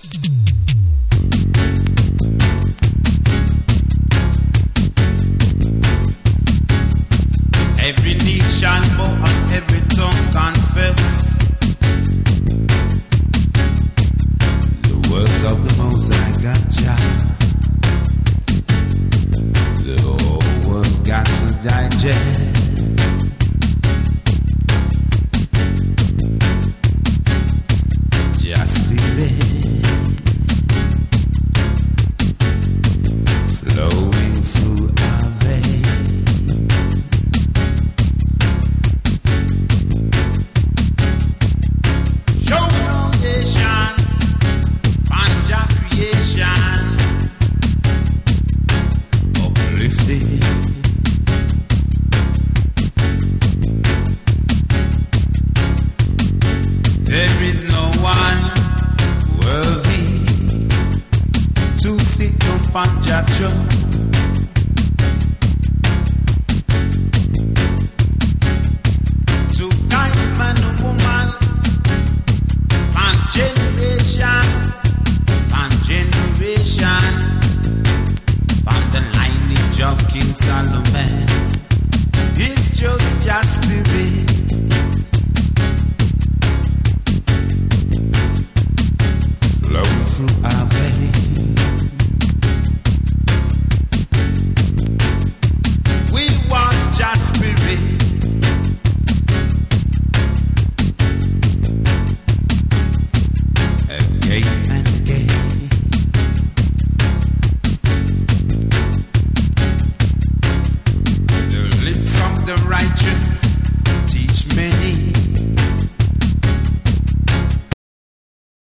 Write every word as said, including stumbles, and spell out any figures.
Every knee shall bow and every tongue confess the words of the Most High God Jah. The whole world's got to digest. Just believe, flowing through our veins. Show no nations, Panja creation, uplifting. There is no one worthy to sit on Panja throne. To guide man and woman from generation, from generation, from the lineage of King Solomon. It's just your spirit. Flow through our veins. We want your spirit. Again and